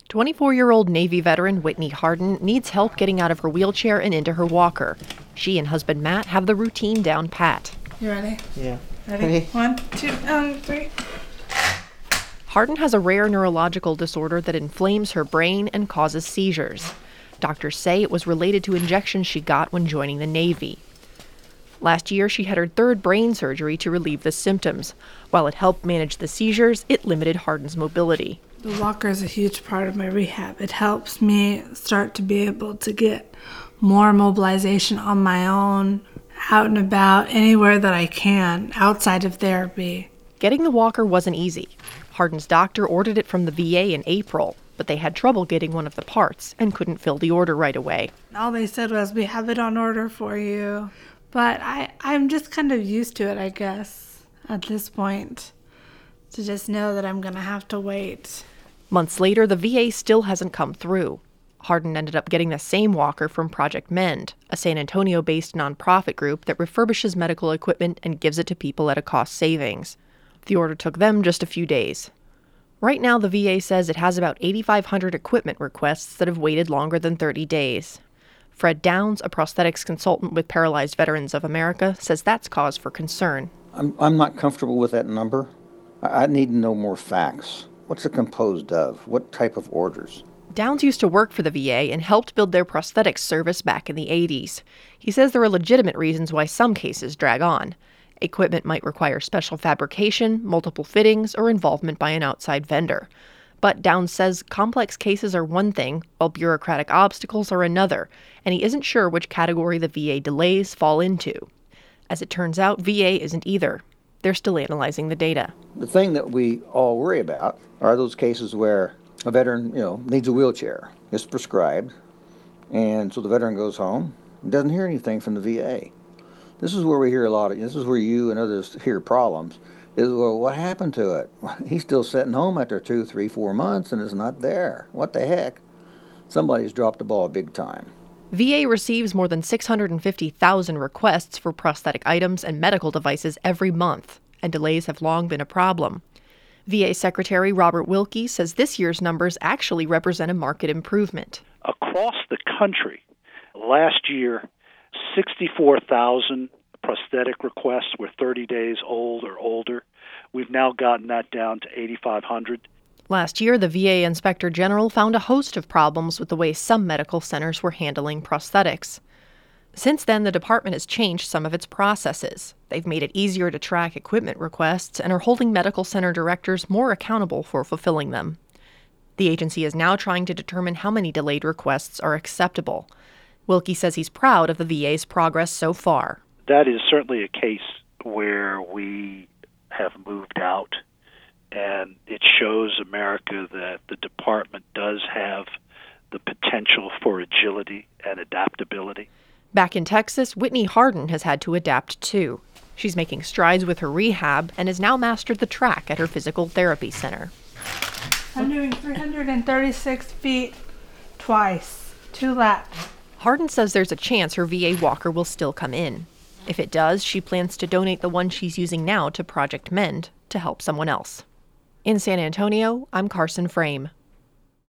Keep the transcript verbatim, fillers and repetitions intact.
twenty-four-year-old Navy veteran Whitney Harden needs help getting out of her wheelchair and into her walker. She and husband Matt have the routine down pat. You ready? Yeah. Ready? Ready? One, two, um, three. Harden has a rare neurological disorder that inflames her brain and causes seizures. Doctors say it was related to injections she got when joining the Navy. Last year, she had her third brain surgery to relieve the symptoms. While it helped manage the seizures, it limited Harden's mobility. The walker is a huge part of my rehab. It helps me start to be able to get more mobilization on my own, out and about, anywhere that I can, outside of therapy. Getting the walker wasn't easy. Harden's doctor ordered it from the V A in April, but they had trouble getting one of the parts and couldn't fill the order right away. All they said was, we have it on order for you. But I, I'm just kind of used to it, I guess, at this point, to just know that I'm going to have to wait. Months later, the V A still hasn't come through. Harden ended up getting the same walker from Project Mend, a San Antonio-based nonprofit group that refurbishes medical equipment and gives it to people at a cost savings. The order took them just a few days. Right now, the V A says it has about eighty-five hundred equipment requests that have waited longer than thirty days. Fred Downs, a prosthetics consultant with Paralyzed Veterans of America, says that's cause for concern. I'm, I'm not comfortable with that number. I, I need to know more facts. What's it composed of? What type of orders? Downs used to work for the V A and helped build their prosthetics service back in the eighties. He says there are legitimate reasons why some cases drag on. Equipment might require special fabrication, multiple fittings, or involvement by an outside vendor. But Downs says complex cases are one thing, while bureaucratic obstacles are another, and he isn't sure which category the V A delays fall into. As it turns out, V A isn't either. They're still analyzing the data. The thing that we all worry about are those cases where a veteran, you know, needs a wheelchair. It's prescribed, and so the veteran goes home and doesn't hear anything from the V A. This is where we hear a lot of, this is where you and others hear problems, is, well, what happened to it? He's still sitting home after two, three, four months and is not there. What the heck? Somebody's dropped the ball big time. V A receives more than six hundred fifty thousand requests for prosthetic items and medical devices every month, and delays have long been a problem. V A Secretary Robert Wilkie says this year's numbers actually represent a market improvement. Across the country, last year, sixty-four thousand prosthetic requests were thirty days old or older. We've now gotten that down to eighty-five hundred. Last year, the V A Inspector General found a host of problems with the way some medical centers were handling prosthetics. Since then, the department has changed some of its processes. They've made it easier to track equipment requests and are holding medical center directors more accountable for fulfilling them. The agency is now trying to determine how many delayed requests are acceptable. Wilkie says he's proud of the V A's progress so far. That is certainly a case where we have moved out, and it shows America that the department does have the potential for agility and adaptability. Back in Texas, Whitney Harden has had to adapt too. She's making strides with her rehab and has now mastered the track at her physical therapy center. I'm doing three hundred thirty-six feet twice, two laps. Harden says there's a chance her V A walker will still come in. If it does, she plans to donate the one she's using now to Project Mend to help someone else. In San Antonio, I'm Carson Frame.